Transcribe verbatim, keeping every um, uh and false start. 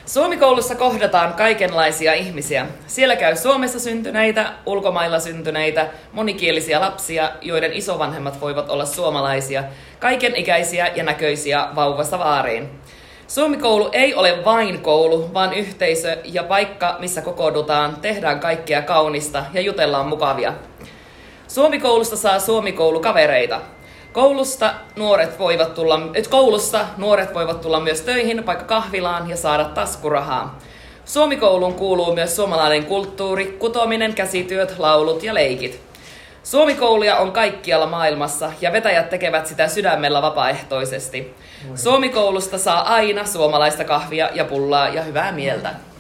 Suomikoulussa kohdataan kaikenlaisia ihmisiä. Siellä käy Suomessa syntyneitä, ulkomailla syntyneitä, monikielisiä lapsia, joiden isovanhemmat voivat olla suomalaisia, kaikenikäisiä ja näköisiä vauvasta vaariin. Suomikoulu ei ole vain koulu, vaan yhteisö ja paikka, missä kokoonnutaan, tehdään kaikkea kaunista ja jutellaan mukavia. Suomikoulusta saa Suomikoulukavereita. Koulusta nuoret voivat tulla, koulussa nuoret voivat tulla myös töihin, vaikka kahvilaan ja saada taskurahaa. Suomikouluun kuuluu myös suomalainen kulttuuri, kutominen, käsityöt, laulut ja leikit. Suomikouluja on kaikkialla maailmassa ja vetäjät tekevät sitä sydämellä vapaaehtoisesti. Suomikoulusta saa aina suomalaista kahvia ja pullaa ja hyvää mieltä.